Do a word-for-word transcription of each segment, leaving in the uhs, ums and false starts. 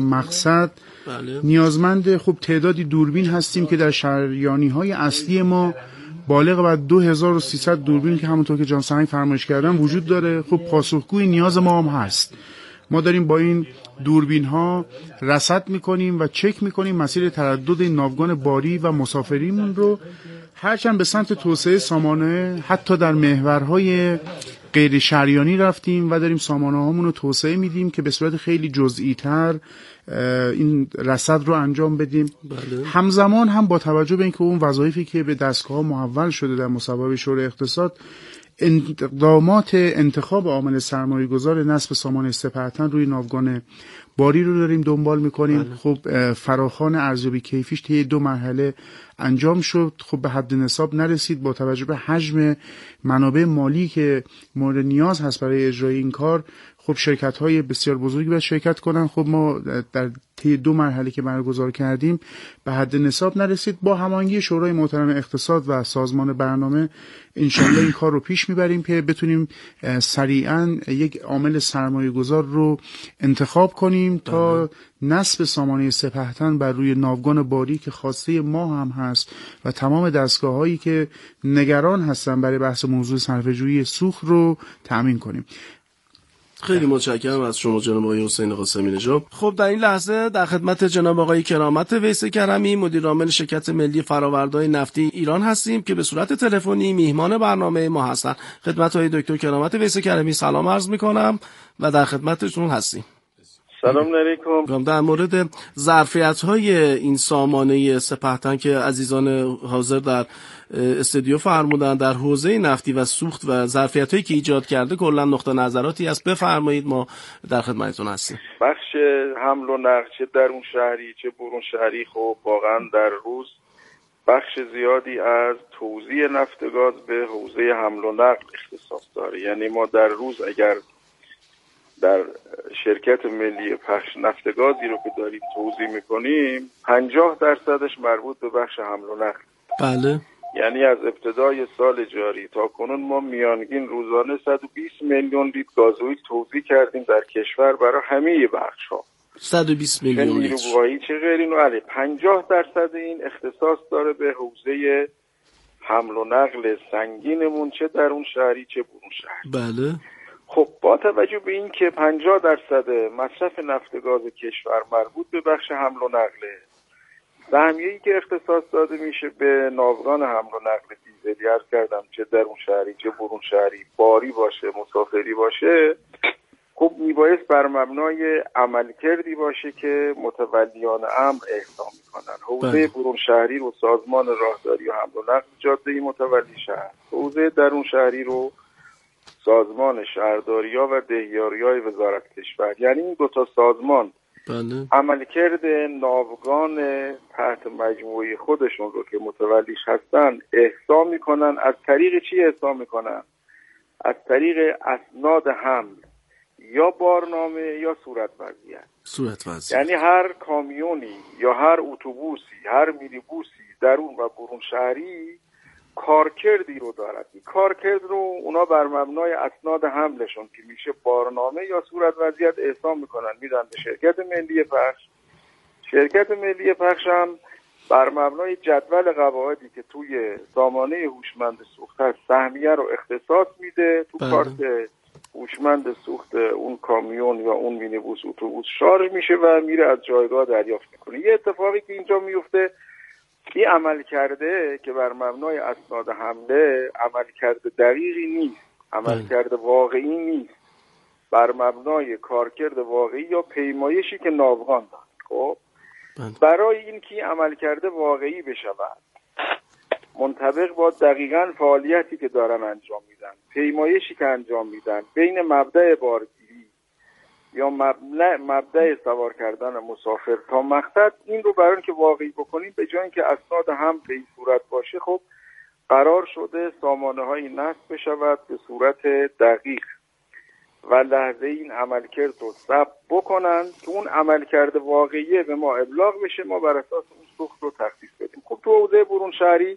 مقصد بله. نیازمند خب تعدادی دوربین هستیم که در شهریانی‌های اصلی ما بالغ بر دو هزار و سیصد دوربین که همونطور که جان سهنگ فرمایش کردن وجود داره. خب پاسخگوی نیاز ما هم هست. ما داریم با این دوربین ها رصد میکنیم و چک میکنیم مسیر تردد این ناوگان باری و مسافریمون رو، هرچند به سمت توسعه سامانه حتی در محورهای غیر شهریانی رفتیم و داریم سامانه هامون رو توسعه میدیم که به صورت خیلی جزئی تر این رصد رو انجام بدیم. بله. همزمان هم با توجه به اینکه اون وظایفی که به دستگاه محول شده در مصوبه شورای اقتصاد، اقدامات انتخاب عامل سرمایه‌گذار نصب سامانه سپهتن روی ناوگان باری رو داریم دنبال میکنیم. بله. خب فراخوان ارزیابی کیفیش طی دو مرحله انجام شد، خب به حد نصاب نرسید. با توجه به حجم منابع مالی که مورد نیاز هست برای اجرای این کار، خب شرکت های بسیار بزرگی باید شرکت کنن. خب ما در طی دو مرحله که برگزار کردیم به حد نصاب نرسید. با هماهنگی شورای محترم اقتصاد و سازمان برنامه انشالله این کار رو پیش میبریم که بتونیم سریعا یک عامل سرمایه گذار رو انتخاب کنیم تا نصب سامانه سپهتن بر روی ناوگان باری که خواسته ما هم هست و تمام دستگاه هایی که نگران هستن برای بحث موضوع صرفه‌جویی سوخت رو تأمین کنیم. خیلی متشکرم از شما جناب آقای حسین قاسمی نژاد. خب در این لحظه در خدمت جناب آقای کرامت ویس کرمی، مدیر عامل شرکت ملی فرآورده‌های نفتی ایران هستیم که به صورت تلفنی میهمان برنامه ما هستند. خدمت های دکتر کرامت ویس کرمی سلام عرض می‌کنم و در خدمتشون هستیم. سلام علیکم. در مورد ظرفیت‌های این سامانه سپهتن که عزیزان حاضر در استودیو فرمودن در حوزه نفتی و سوخت و ظرفیت‌هایی که ایجاد کرده کلا نقطه نظراتی است، بفرمایید، ما در خدمتتون هستیم. بخش حمل و نقل چه درون شهری چه برون شهری خب واقعا در روز بخش زیادی از توزیع نفت گاز به حوزه حمل و نقل اختصاص داره. یعنی ما در روز اگر در شرکت ملی پخش نفت گازی رو که داریم توزیع میکنیم پنجاه درصدش مربوط به بخش حمل و نقل. بله. یعنی از ابتدای سال جاری تا کنون ما میانگین روزانه صد و بیست میلیون لیتر گازوئیل توزیع کردیم در کشور برای همه بخش ها. صد و بیست میلیون لیتر. چه نیروگاهی چه غیری نوعی. پنجاه درصد این اختصاص داره به حوزه حمل و نقل سنگینمون چه درون شهری چه برون شهری. بله. خب با توجه به این که پنجاه درصد مصرف نفت گاز کشور مربوط به بخش حمل و نقله، سهمیه‌ای که اختصاص داده میشه به ناوگان حمل و نقل دیزلی، عرض کردم چه درون شهری چه برون شهری، باری باشه مسافری باشه، خب میبایست بر مبنای عملکردی باشه که متولیان امر احسان میکنن. حوزه برون شهری رو سازمان راهداری و حمل و نقل جاده‌ای متولی شهر، حوزه درون شهری رو سازمان شهرداری‌ها و دهیاری‌های وزارت کشور. یعنی این دو تا سازمان بله. عملکرد ناوگان تحت مجموعه خودشون رو که متولیش هستن احصا میکنن. از طریق چی احصا میکنن؟ از طریق اسناد حمل یا بارنامه یا صورت وضعیت. صورت وضعیت. یعنی هر کامیونی یا هر اتوبوسی، هر مینیبوسی درون و برون شهری کارکردی رو دارد. این کارکرد رو اونا بر مبنای اسناد حملشون که میشه بارنامه یا صورت وضعیت احسان میکنن، میدن به شرکت ملی پخش. شرکت ملی پخش هم بر مبنای جدول قواعدی که توی سامانه هوشمند سوخت هست سهمیه رو اختصاص میده تو. بله. کارت هوشمند سوخت اون کامیون یا اون مینیبوس اتوبوس شارژ میشه و میره از جایگاه دریافت میکنه. یه اتفاقی که اینجا میفته، این عمل کرده که بر مبنای اسناد حمله عمل کرده دقیقی نیست، عمل کرده واقعی نیست، بر مبنای کارکرد واقعی یا پیمایشی که ناوگان داد. خب برای این که عمل کرده واقعی بشود منطبق با دقیقاً فعالیتی که دارن انجام میدن، پیمایشی که انجام میدن بین مبدأ بارگیری یا مبدأ مبدأ سوار کردن مسافر تا مقصد، این رو برای اینکه واقعی بکنیم به جای اینکه اسناد هم به این صورت باشه، خب قرار شده سامانه های نصب بشود به صورت دقیق و لحظه این عملکرد رو ثبت بکنن که اون عملکرد واقعیه به ما ابلاغ بشه، ما بر اساس اون سوخت رو تخصیص بدیم. خب تو حوزه برون شهری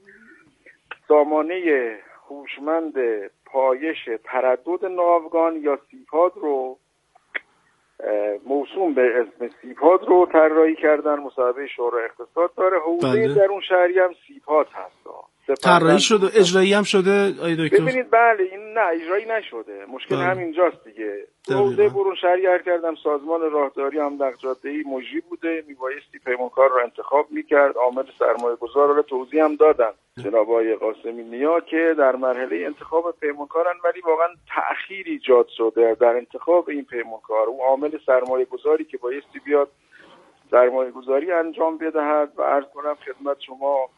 سامانه هوشمند پایش تردد ناوگان یا سیپاد رو موسوم به اسم سیپاد رو طراحی کردن. مصوبه شورای اقتصاد داره. حوزه بله. درون شهری هم سیپاد هست. طراحی شده، اجرایی هم شده آی دکتر؟ ببینید بله، این نه اجرایی نشده. مشکل بله. همینجاست دیگه. حوزه برون شهری هر کردم سازمان راهداری هم در جاده‌ای مجری بوده، میبایستی پیمانکار رو انتخاب میکرد. عامل سرمایه گذار رو توضیح هم دادن جناب آقای قاسمی نیا که در مرحله انتخاب پیمانکارن، ولی واقعا تأخیر ایجاد شده در انتخاب این پیمانکار. اون عامل سرمایه گذاری که بایستی بیاد سرمایه گذاری انجام بدهد و عرض کنم خدمت شما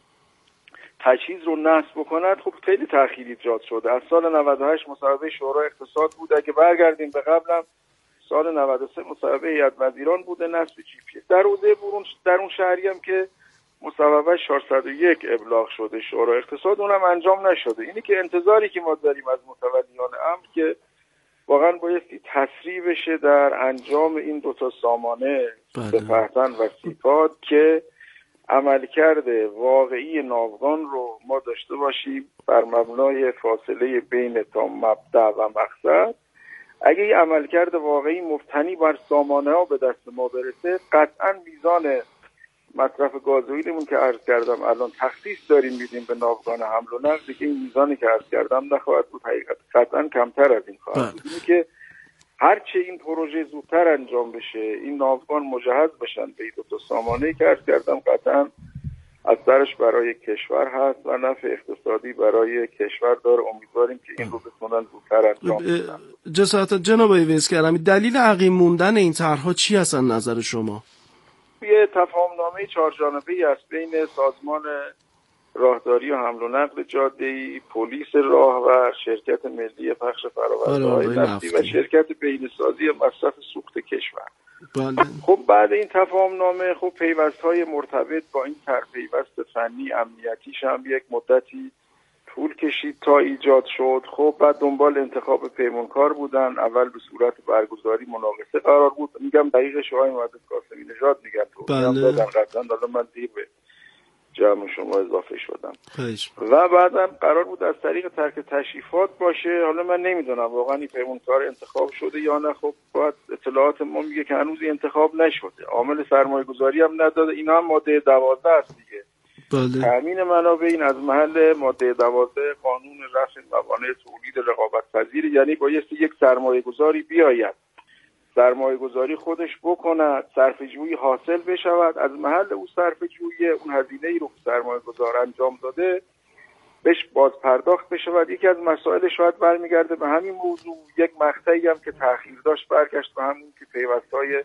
تجهیز رو نصب بکند، خب خیلی تأخیر ایجاد شده. از سال نود و هشت مصوبه شورای اقتصاد بود. اگه برگردیم به قبلم سال نود و سه مصوبه هیئت وزیران بوده نصب جی پی اس. در حوزه برون درون شهری هم که مصوبه چهارصد و یک ابلاغ شده شورای اقتصاد، اونم انجام نشده. اینی که انتظاری که ما داریم از متولیان امر که واقعا بایستی تسریع بشه در انجام این دو تا سامانه سپهتن و سیپاد که عملکرد واقعی ناوگان رو ما داشته باشیم بر مبنای فاصله بین تا مبدأ و مقصد. اگه این عملکرد واقعی مبتنی بر سامانه ها به دست ما برسه، قطعا میزان مصرف گازوئیلمون که عرض کردم الان تخصیص داریم میدیم به ناوگان حمل و نقل، دیگه این میزانی که عرض کردم نخواهد بود، حقیقت قطعا کمتر از این خواهد بود. اینی که هرچه این پروژه زودتر انجام بشه، این ناوگان مجهز بشن به این دو تا سامانه‌ای که عرض کردم، قطعا اثرش برای کشور هست و نفع اقتصادی برای کشور داره. امیدواریم که این رو بتونن زودتر انجام بدن. جسارت جناب ویس کرمی، دلیل عقیم موندن این طرح‌ها چی هستن نظر شما؟ یه تفاهمنامه چهار جانبه‌ای است بین سازمان راهداری و حمل و نقل جاده‌ای، پلیس راه و شرکت ملی پخش فرآورده‌های نفتی و شرکت بهینه‌سازی مصرف سوخت کشور. بله. خب بعد این تفاهمنامه خب پیوست‌های مرتبط با این سرپیوست فنی امنیتیش هم یک مدتی طول کشید تا ایجاد شد. خب بعد دنبال انتخاب پیمانکار بودن. اول به صورت برگزاری مناقصه قرار بود. میگم دقیقش آقای مهندس قاسمی نژاد میگن تو بله. قطعا حالا من دیر به جمع شما اضافه شدم. خیش. و بعدم قرار بود از طریق ترک تشریفات باشه. حالا من نمیدونم واقعا این پیمانکار انتخاب شده یا نه. خب باید اطلاعات ما میگه که هنوز انتخاب نشده. عامل سرمایه گذاری هم نداده. اینا هم ماده دوازده است دیگه. بله. تأمین منابع این از محل ماده دوازده قانون رفع موانع تولید رقابت پذیر، یعنی بایستی یک سرمایه گذاری بیاید سرمایه گذاری خودش بکند، صرفه جویی حاصل بشود، از محل او صرفه جویی اون هزینه‌ای رو که سرمایه گذار انجام داده بهش باز پرداخت بشود. یکی از مسائل شاید برمیگرده به همین موضوع. یک مقطعی هم که تأخیر داشت برگشت به همون که پیوست‌های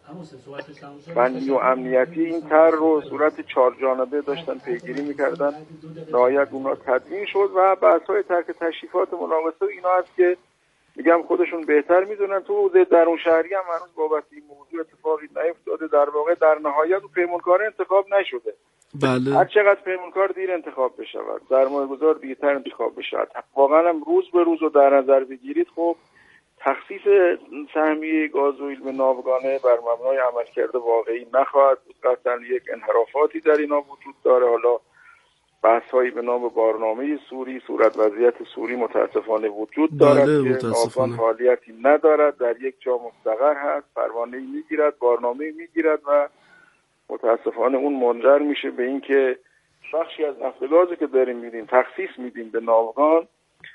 فنی و امنیتی این طرح رو صورت چهار جانبه داشتن پیگیری می‌کردن، نهایت اونها تدوین شد و بحث‌های ترک تشریفات مناقصه اینا هست که میگم خودشون بهتر میدونن. تو حوزه درون شهری هم هنوز بابت این موضوع اتفاقی نیفتاده. در واقع در نهایت اون پیمانکار انتخاب نشده. بله. هر چقدر پیمانکار دیر انتخاب بشود، سرمایه گذار دیرتر انتخاب بشود، واقعا هم روز به روز رو در نظر بگیرید، خب تخصیص سهمیه گازوئیل به ناوگانه بر مبنای عملکرد واقعی نخواهد بود. قطعا یک انحرافاتی در اینا وجود داره. حالا بحث‌هایی به نام بارنامه سوری، صورت وضعیت سوری متاسفانه وجود دارد بله، که ناوگان فعالیتی ندارد، در یک جا مستقر هست، پروانه‌ای میگیرد، بارنامه‌ای میگیرد و متاسفانه اون منجر میشه به این که بخشی از نفت گازی که داریم میدیم تخصیص میدیم به ناوگان،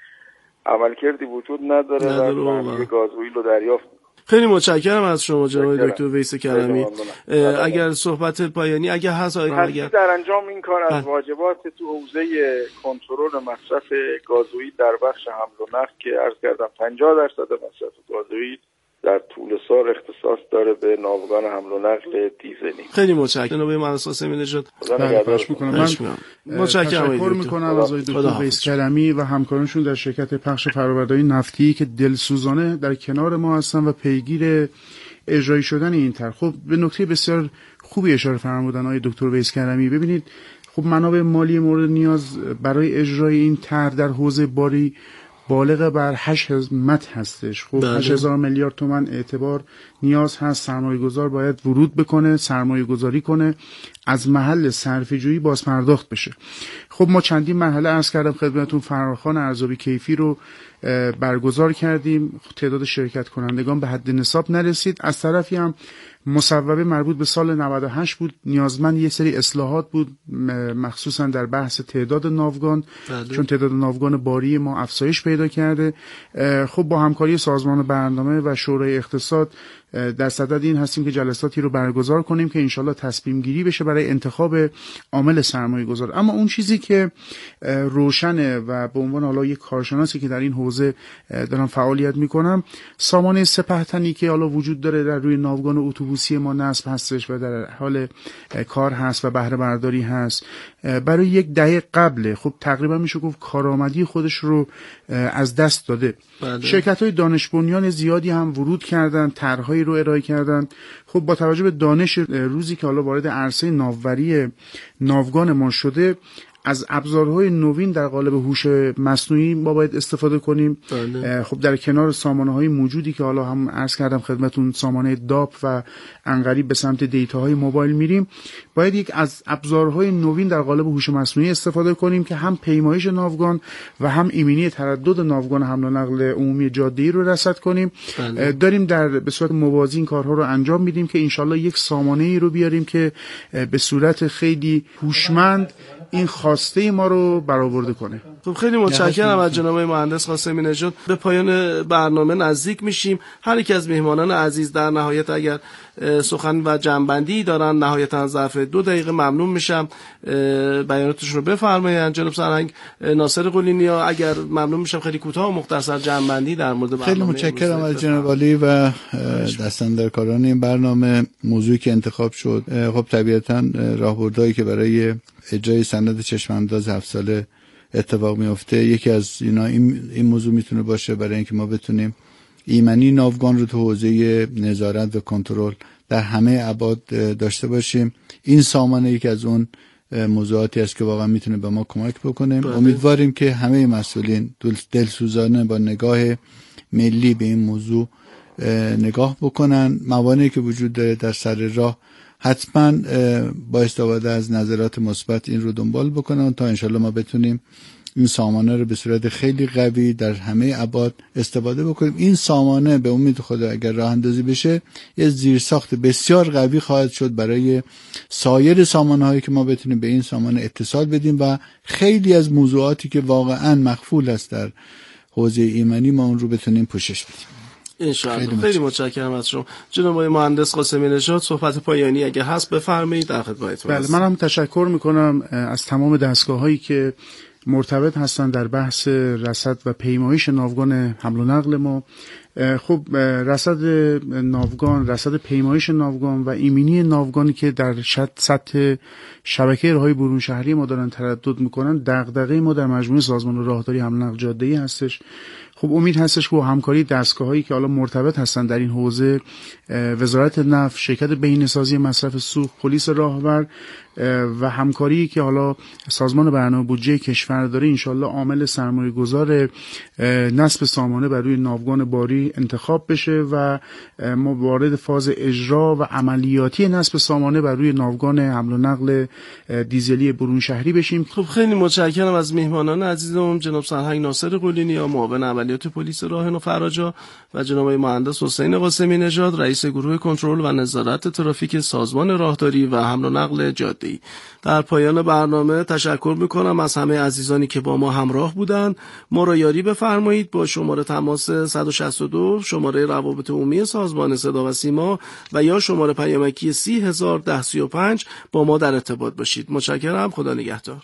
عملکردی وجود نداره و سهمیه گازوئیل رو دریافت. خیلی متشکرم از شما جناب دکتر ویس کرمی. اگر صحبت پایانی اگر هست اگر در انجام این کار از واجبات تو حوزه کنترل مصرف گازوئیل در بخش حمل و نقل که عرض کردم پنجاه درصد مصرف گازوئیل در طول سال اختصاص داره به ناوگان حمل و نقل دیزلی. خیلی متشکرم جناب مهندس قاسمی نژاد. خواهش می‌کنم. من تشکر می‌کنم از آقای دکتر ویس کرمی و همکارانشون در شرکت پخش فرآورده‌های نفتی که دلسوزانه در کنار ما هستن و پیگیر اجرایی شدن این طرح. خب به نکته بسیار خوبی اشاره فرمودن آقای دکتر ویس کرمی. ببینید خب منابع مالی مورد نیاز برای اجرای این طرح در حوزه باری بالغ بر هشت مت هستش. خب هشت هزار میلیارد تومان اعتبار نیاز هست. سرمایه گذار باید ورود بکنه، سرمایه گذاری کنه، از محل صرفه جویی باز پرداخت بشه. خب ما چندین مرحله عرض کردم خدمتتون، فراخوان ارزیابی کیفی رو برگزار کردیم. تعداد شرکت کنندگان به حد نصاب نرسید. از طرفی هم مصوبه مربوط به سال نود و هشت بود، نیازمند یه سری اصلاحات بود، مخصوصا در بحث تعداد ناوگان بله. چون تعداد ناوگان باری ما افزایش پیدا کرده. خب با همکاری سازمان برنامه و شورای اقتصاد در صدد این هستیم که جلساتی رو برگزار کنیم که انشالله تصمیم گیری بشه برای انتخاب عامل سرمایه گذار. اما اون چیزی که روشنه و به عنوان حالا یک کارشناسی که در این حوزه دارم فعالیت میکنم، سامانه سپهتنی که حالا وجود داره در روی ناوگان اتوبوسی ما نصب هستش و در حال کار هست و بهره برداری هست، برای یک دهه قبل خب تقریبا میشه گفت کارآمدی خودش رو از دست داده. بله. شرکت‌های دانش بنیان زیادی هم ورود کردن، طرح‌هایی رو ارائه کردن. خب با توجه به دانش روزی که حالا وارد عرصه ناوبری ناوگان ما شده، از ابزارهای نوین در قالب هوش مصنوعی ما باید استفاده کنیم. بله. خب در کنار سامانه‌های موجودی که حالا هم عرض کردم خدمتون، سامانه داپ و انقریب به سمت دیتاهای موبایل میریم، باید یک از ابزارهای نوین در قالب هوش مصنوعی استفاده کنیم که هم پیمایش ناوگان و هم ایمنی تردد ناوگان حمل و نقل عمومی جاده‌ای رو رصد کنیم. بله. داریم در به صورت موازی این کارها رو انجام میدیم که انشالله یک سامانه‌ای رو بیاریم که به صورت خیلی هوشمند این خواسته ما رو برآورده کنه. خب خیلی متشکرم از جناب مهندس قاسمی نژاد. به پایان برنامه نزدیک میشیم. هر یک از میهمانان عزیز در نهایت اگر سخن و جنبندی دارن نهایتا ظرف دو دقیقه ممنون میشم بیاناتشون رو بفرمایید. جناب سرهنگ ناصر قلینیا اگر ممنون میشم خیلی کوتاه و مختصر جنبندی در مورد برنامه. خیلی متشکرم از جناب عالی و دستاندرکاران این برنامه. موضوعی که انتخاب شد خب طبیعتا راهبردهایی که برای اجرای سند چشم انداز هفت ساله اتفاق میفته، یکی از اینا این, این موضوع میتونه باشه برای اینکه ما بتونیم ایمنی ناوگان رو تو حوزه نظارت و کنترل در همه ابعاد داشته باشیم. این سامانه یکی از اون موضوعاتی است که واقعا میتونه به ما کمک بکنه. بله. امیدواریم که همه مسئولین دلسوزانه با نگاه ملی به این موضوع نگاه بکنن. موانعی که وجود داره در سر راه حتما با استفاده از نظرات مثبت این رو دنبال بکنن تا انشالله ما بتونیم این سامانه رو به صورت خیلی قوی در همه ابعاد استفاده بکنیم. این سامانه به امید خدا اگر راه اندازی بشه یه زیرساخت بسیار قوی خواهد شد برای سایر سامانه هایی که ما بتونیم به این سامانه اتصال بدیم و خیلی از موضوعاتی که واقعا مخفول است در حوزه ایمنی ما اون رو بتونیم پوشش بدیم. انشاءالله. خیلی, خیلی متشکرم از شما جناب آقای مهندس قاسمی نژاد. صحبت پایانی اگه هست بفرمایید، در خدمتتون. بله، منم تشکر میکنم از تمام دستگاه‌هایی که مرتبط هستن در بحث رصد و پیمایش ناوگان حمل و نقل ما. خب رصد ناوگان، رصد پیمایش ناوگان و ایمنی ناوگانی که در سطح شبکه راههای برون شهری ما دارن تردد میکنن دغدغه ما در مجموعه سازمان راهداری حمل و نقل جاده‌ای هستش. خب امید هستش که با همکاری دستگاه‌هایی که حالا مرتبط هستن در این حوزه، وزارت نفت، شرکت بهینه‌سازی مصرف سوخت، پلیس راهور و همکاری که حالا سازمان برنامه بودجه کشور داره، انشالله عامل سرمایه گذار نصب سامانه بر روی ناوگان باری انتخاب بشه و ما وارد فاز اجرا و عملیاتی نصب سامانه بر روی ناوگان حمل و نقل دیزلی برون شهری بشیم. خب خیلی متشکرم از میهمانان عزیزم، جناب سرهنگ ناصر قلینیا، معاون عملیات پلیس راهن و فراجا و جناب مهندس حسین قاسمی نژاد، رئیس گروه کنترل و نظارت ترافیک سازمان راهداری و حمل و نقل جاده‌ای. در پایان برنامه تشکر میکنم از همه عزیزانی که با ما همراه بودند. ما را یاری بفرمایید با شماره تماس صد و شصت و دو، شماره روابط عمومی سازمان صدا و سیما و یا شماره پیامکی سی هزار ده سی و پنج با ما در ارتباط باشید. متشکرم. خدا نگهدار.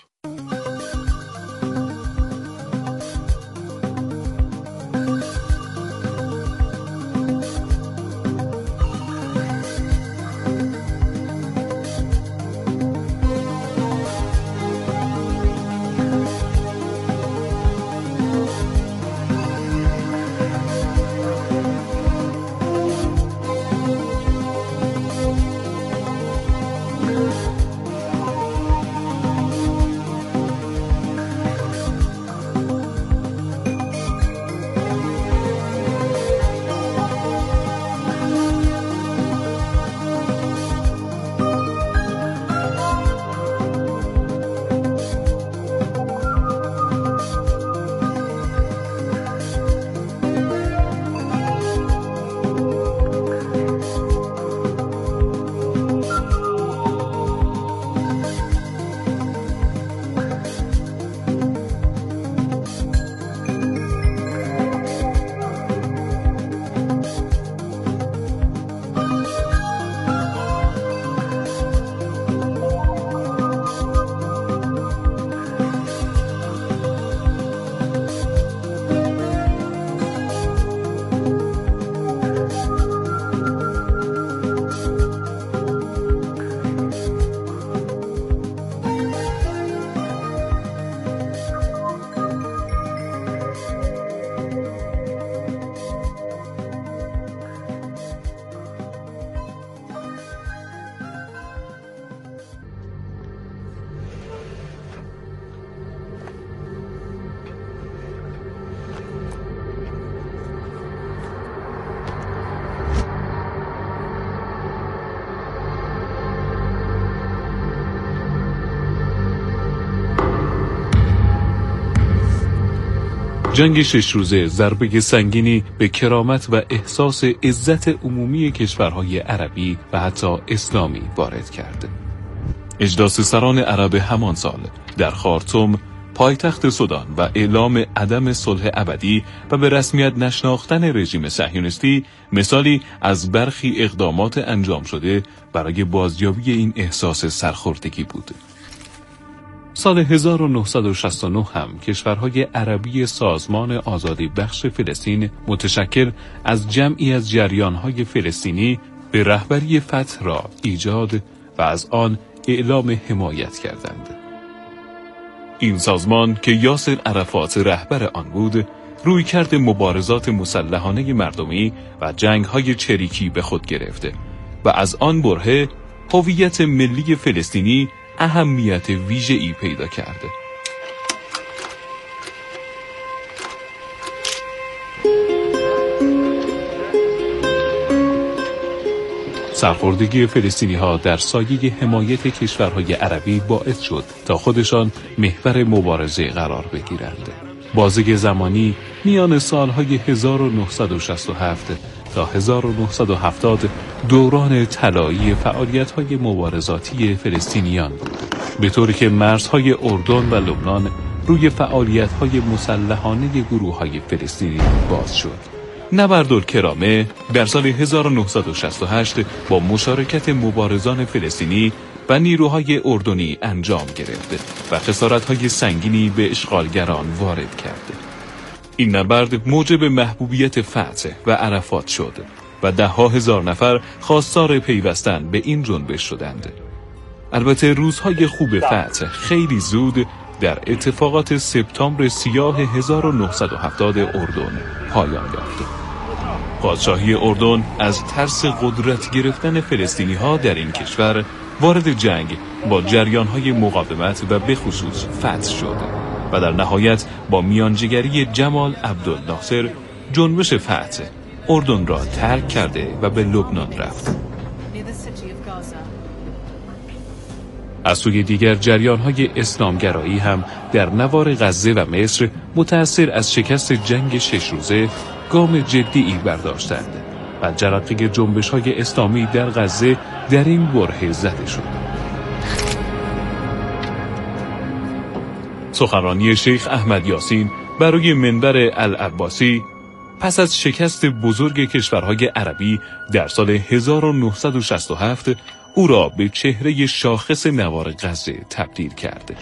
جنگ شش روزه ضربه سنگینی به کرامت و احساس عزت عمومی کشورهای عربی و حتی اسلامی وارد کرد. اجلاس سران عرب همان سال در خارتوم، پایتخت سودان، و اعلام عدم صلح ابدی و به رسمیت نشناختن رژیم صهیونیستی مثالی از برخی اقدامات انجام شده برای بازیابی این احساس سرخوردگی بود. سال هزار و نهصد و شصت و نه هم کشورهای عربی سازمان آزادی بخش فلسطین متشکل از جمعی از جریانهای فلسطینی به رهبری فتح را ایجاد و از آن اعلام حمایت کردند. این سازمان که یاسر عرفات رهبر آن بود، رویکرد مبارزات مسلحانه مردمی و جنگ‌های چریکی به خود گرفته و از آن برهه هویت ملی فلسطینی اهمیت ویژه‌ای پیدا کرده. سرخوردگی فلسطینی ها در سایه حمایت کشورهای عربی باعث شد تا خودشان محور مبارزه قرار بگیرند. بازه زمانی میان سالهای هزار و نهصد و شصت و هفت تا هزار و نهصد و هفتاد دوران طلایی فعالیت‌های مبارزاتی فلسطینیان بود، به طوری که مرزهای اردن و لبنان روی فعالیت‌های مسلحانه گروه‌های فلسطینی باز شد. نبردالکرامه در سال هزار و نهصد و شصت و هشت با مشارکت مبارزان فلسطینی و نیروهای اردنی انجام گرفت و خسارت‌های سنگینی به اشغالگران وارد کرد. این نبرد موجب محبوبیت فتح و عرفات شد و ده ها هزار نفر خواستار پیوستن به این جنبش شدند. البته روزهای خوب فتح خیلی زود در اتفاقات سپتامبر سیاه هزار و نهصد و هفتاد اردن پایان یافت. پادشاهی اردن از ترس قدرت گرفتن فلسطینی ها در این کشور وارد جنگ با جریان‌های مقاومت و به خصوص فتح شد و در نهایت با میانجیگری جمال عبدالناصر جنبش فتح اردن را ترک کرده و به لبنان رفت. از سوی دیگر جریان‌های اسلامگرایی هم در نوار غزه و مصر متأثر از شکست جنگ شش روزه گام جدی‌ای برداشتند و جرقه جنبش‌های اسلامی در غزه در این بره زده شد. سخنرانی شیخ احمد یاسین برای منبر العباسی پس از شکست بزرگ کشورهای عربی در سال هزار و نهصد و شصت و هفت او را به چهره شاخص نوار غزه تبدیل کرد.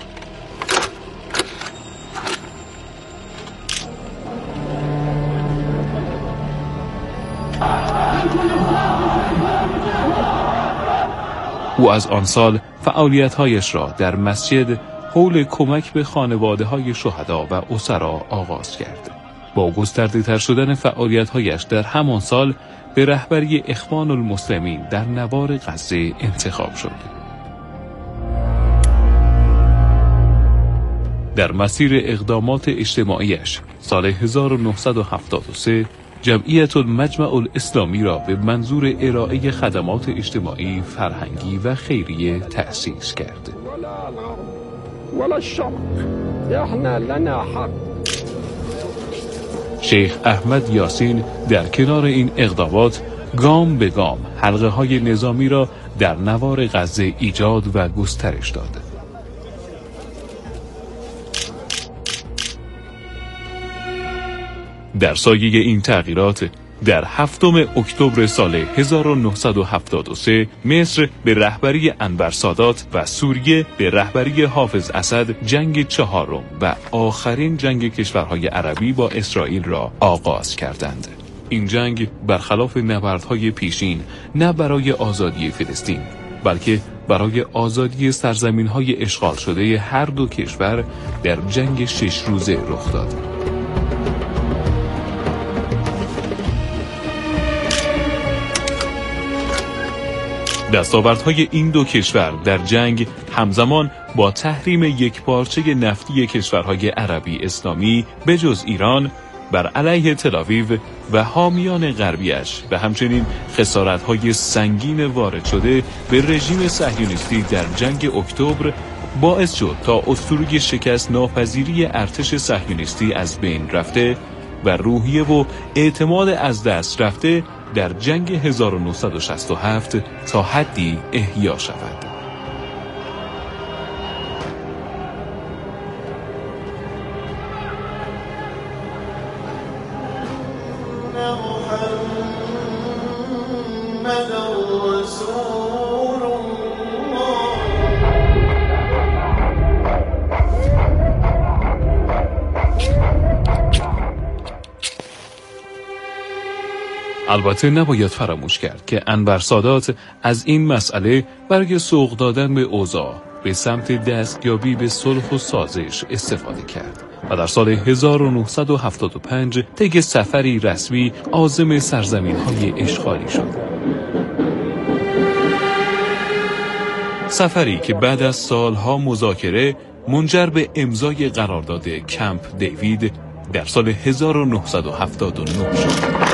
او از آن سال فعالیت‌هایش را در مسجد حول کمک به خانواده‌های شهدا و اسرا آغاز کرد. با گسترده تر شدن فعالیت‌هایش در همان سال به رهبری اخوان المسلمین در نوار غزه انتخاب شد. در مسیر اقدامات اجتماعیش سال هزار و نهصد و هفتاد و سه جمعیت المجمع الاسلامی را به منظور ارائه خدمات اجتماعی، فرهنگی و خیریه تأسیس کرد. شیخ احمد یاسین در کنار این اقدامات گام به گام حلقه های نظامی را در نوار غزه ایجاد و گسترش داد. در سایه این تغییرات در هفتم اکتبر سال هزار و نهصد و هفتاد و سه مصر به رهبری انور سادات و سوریه به رهبری حافظ اسد جنگ چهارم و آخرین جنگ کشورهای عربی با اسرائیل را آغاز کردند. این جنگ برخلاف نبردهای پیشین نه برای آزادی فلسطین بلکه برای آزادی سرزمین‌های اشغال شده هر دو کشور در جنگ شش روزه رخ داد. دستاوردهای این دو کشور در جنگ همزمان با تحریم یکپارچه نفتی کشورهای عربی اسلامی به جز ایران بر علیه تل‌آویو و حامیان غربیش و همچنین خسارت‌های سنگین وارد شده به رژیم صهیونیستی در جنگ اکتبر باعث شد تا اسطوره شکست ناپذیری ارتش صهیونیستی از بین رفته و روحیه و اعتماد از دست رفته در جنگ هزار و نهصد و شصت و هفت تا حدی احیا شود. البته نباید فراموش کرد که انور سادات از این مسئله برای سوق دادن به اوضاع به سمت دستیابی به صلح و سازش استفاده کرد و در سال هزار و نهصد و هفتاد و پنج طی سفری رسمی عازم سرزمین‌های اشغالی شد. سفری که بعد از سالها مذاکره منجر به امضای قرارداد کمپ دیوید در سال هزار و نهصد و هفتاد و نه شد.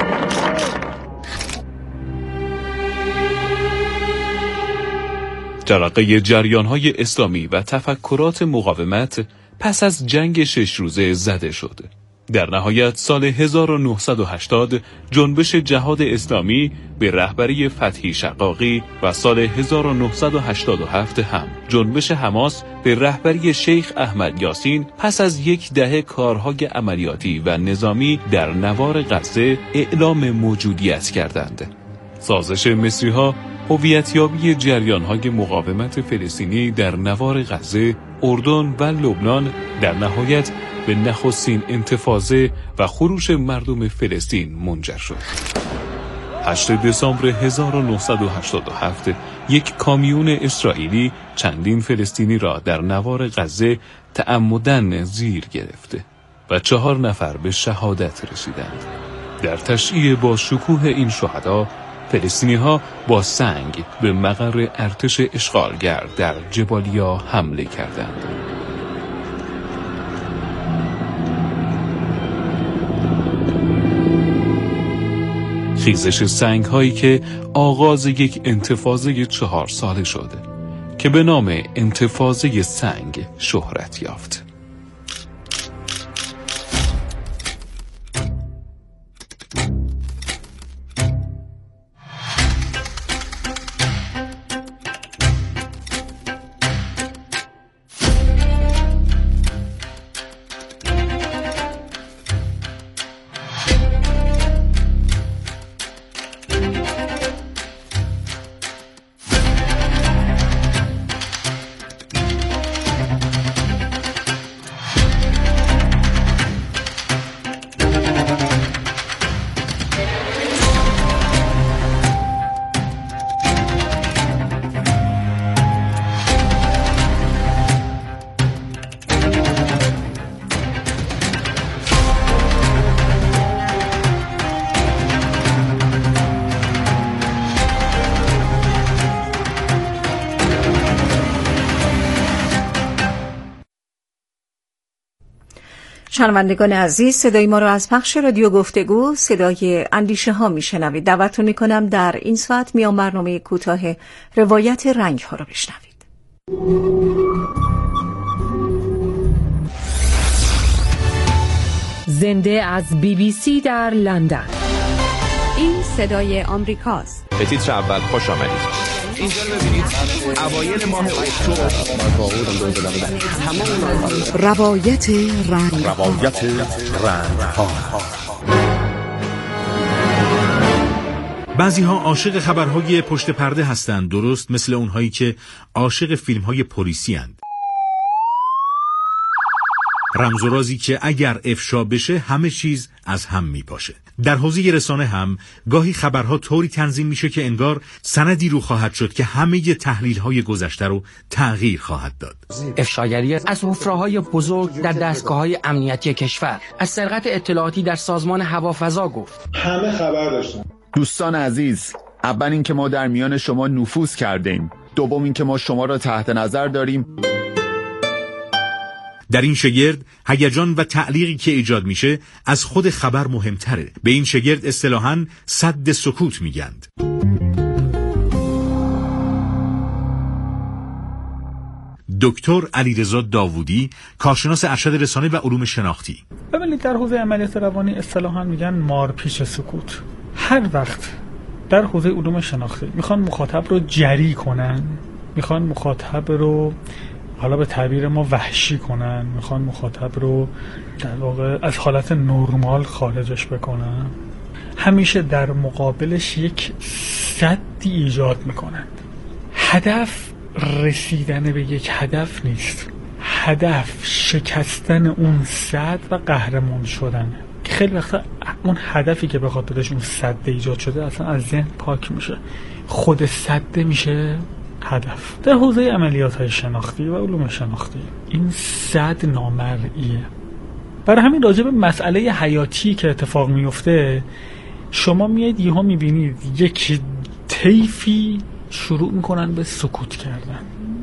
جرقه جریان‌های اسلامی و تفکرات مقاومت پس از جنگ شش روزه زده شد. در نهایت سال هزار و نهصد و هشتاد جنبش جهاد اسلامی به رهبری فتحی شقاقی و سال هزار و نهصد و هشتاد و هفت هم جنبش حماس به رهبری شیخ احمد یاسین پس از یک دهه کارهای عملیاتی و نظامی در نوار غزه اعلام موجودیت کردند. سازش مصری‌ها هویتیابی جریان‌های مقاومت فلسطینی در نوار غزه، اردن و لبنان در نهایت به نخستین انتفاضه و خروش مردم فلسطین منجر شد. هشتم دسامبر هزار و نهصد و هشتاد و هفت یک کامیون اسرائیلی چندین فلسطینی را در نوار غزه تعمداً زیر گرفته و چهار نفر به شهادت رسیدند. در تشییع با شکوه این شهدا، فلسطینی‌ها با سنگ به مقر ارتش اشغالگر در جبالیا حمله کردند. خیزش سنگ‌هایی که آغاز یک انتفاضه چهار ساله شد که به نام انتفاضه سنگ شهرت یافت. شنوندگان عزیز، صدای ما را از پخش رادیو گفتگو صدای اندیشه ها میشنوید. دعوتتون میکنم در این ساعت میان برنامه کوتاه روایت رنگ ها را بشنوید. زنده از بی بی سی در لندن. این صدای آمریکاست. به تیتر اول خوش آمدید. اینجا رو ببینید، اوایل ماه اکتبر روایت رنگ روایت رنگ ها. بعضی ها عاشق خبرهای پشت پرده هستند، درست مثل اونهایی که عاشق فیلم های پلیسی هستند. رمز و رازی که اگر افشا بشه همه چیز از هم میپاشه. در حوزه رسانه هم گاهی خبرها طوری تنظیم میشه که انگار سندی رو خواهد شد که همه تحلیل‌های گذشته رو تغییر خواهد داد. افشاگری از حفره‌های بزرگ در دستگاه‌های امنیتی کشور، از سرقت اطلاعاتی در سازمان هوافضا گفت. همه خبر داشتن. دوستان عزیز، اول اینکه ما در میان شما نفوذ کردیم، دوم اینکه ما شما را تحت نظر داریم. در این شگرد هیجان و تعلیقی که ایجاد میشه از خود خبر مهمتره. به این شگرد اصطلاحاً سد سکوت میگند. دکتر علیرضا داوودی، کارشناس ارشد رسانه و علوم شناختی. ببینید در حوزه عملیات روانی اصطلاحاً میگن مارپیچ سکوت. هر وقت در حوزه علوم شناختی میخوان مخاطب رو جری کنن، میخوان مخاطب رو حالا به تعبیر ما وحشی کنن، میخوان مخاطب رو در واقع از حالت نرمال خارجش بکنن، همیشه در مقابلش یک سدی ایجاد میکنن. هدف رسیدن به یک هدف نیست، هدف شکستن اون سد و قهرمان شدنه. خیلی وقتا اون هدفی که به خاطرش اون سد ایجاد شده اصلا از ذهن پاک میشه، خود سد میشه هدف. در حوزه عملیات های شناختی و علوم شناختی این سد نامرئیه. برای همین راجع به مسئله حیاتی که اتفاق میفته شما میاد یهو میبینید یک طیفی شروع میکنن به سکوت کردن.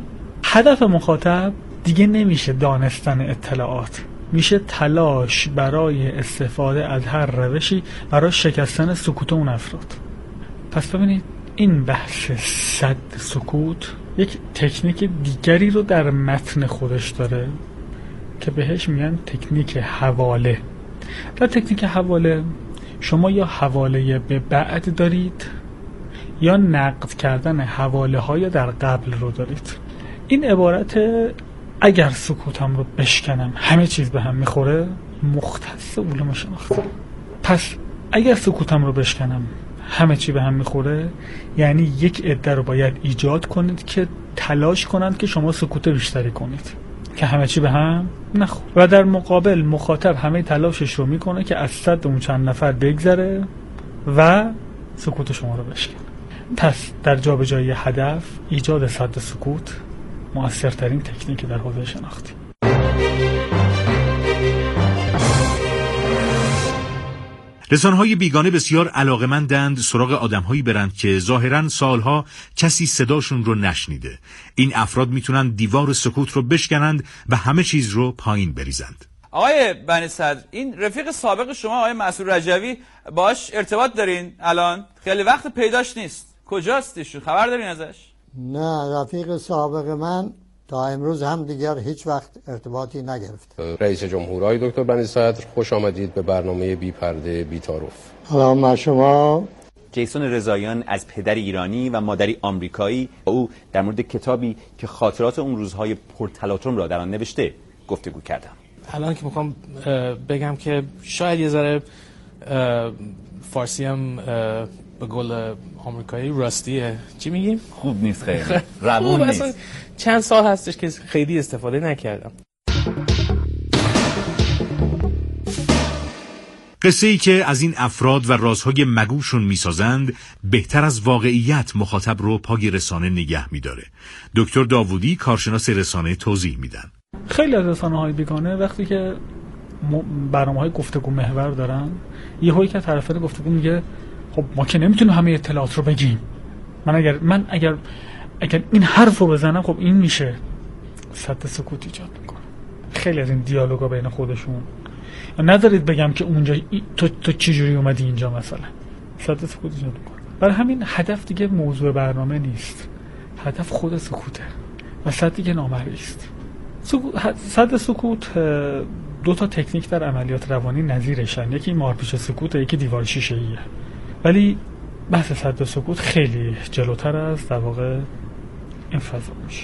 هدف مخاطب دیگه نمیشه دانستن اطلاعات، میشه تلاش برای استفاده از هر روشی برای شکستن سکوت اون افراد. پس ببینید این بحث صد سکوت یک تکنیک دیگری رو در متن خودش داره که بهش میگن تکنیک حواله. در تکنیک حواله شما یا حواله به بعد دارید یا نقد کردن حواله های در قبل رو دارید. این عبارت اگر سکوتم رو بشکنم همه چیز به هم میخوره مختص علوم شناختی. پس اگر سکوتم رو بشکنم همه چی به هم میخوره یعنی یک عده رو باید ایجاد کنید که تلاش کنند که شما سکوت بیشتری کنید که همه چی به هم نخوره، و در مقابل مخاطب همه تلاشش رو میکنه که از صد اون چند نفر بگذره و سکوت شما رو بشکنه. پس در جابجایی هدف ایجاد صد سکوت مؤثرترین تکنیک در حوزه شناختی. رسانه‌های بیگانه بسیار علاقه‌مندند سراغ آدم‌هایی برند که ظاهراً سالها کسی صداشون رو نشنیده. این افراد میتونن دیوار سکوت رو بشکنند و همه چیز رو پایین بریزند. آقای بنی صدر، این رفیق سابق شما آقای مسعود رجوی باش ارتباط دارین الان؟ خیلی وقت پیداش نیست. کجاست ایشون؟ خبر دارین ازش؟ نه، رفیق سابق من تا امروز هم دیگر هیچ وقت ارتباطی نگرفت. رئیس جمهور آقای دکتر بنی صدر، خوش آمدید به برنامه بی پرده بی تعارف. سلام بر شما. جیسون رضاییان از پدری ایرانی و مادری آمریکایی با او در مورد کتابی که خاطرات اون روزهای پرتلاطم را در آن نوشته گفتگو کردم. الان که میخوام بگم که شاید یه ذره فارسی هم به قول آمریکایی راستیه. چی میگیم؟ خوب نیست، خیلی روون نیست. چند سال هستش که خیلی استفاده نکردم. قصه ای که از این افراد و رازهای مگوشون میسازند بهتر از واقعیت مخاطب رو پای رسانه نگه میداره. دکتر داوودی کارشناس رسانه توضیح میدن. خیلی از رسانه‌های بیگانه وقتی که برنامه‌های گفتگو محور دارن یه هایی که طرفین گفتگو میگه خب ما که نمیتونیم همه اطلاعات رو بگیم، من اگر من اگر اگر این حرف رو بزنم خب این میشه صد سکوت ایجاد میکنه. خیلی از این دیالوگا بین خودشون نذارید بگم که اونجا تو تو چه جوری اومدی اینجا مثلا صد سکوت ایجاد میکنه. برای همین هدف دیگه موضوع برنامه نیست، هدف خود سکوته و صد دیگه نامرئی است. صد سکوت دو تا تکنیک در عملیات روانی نظیرشن، یکی مارپیچ سکوت و یکی دیوار شیشه‌ایه، ولی بحث صد سکوت خیلی جلوتر از در واقع این فضا میشه.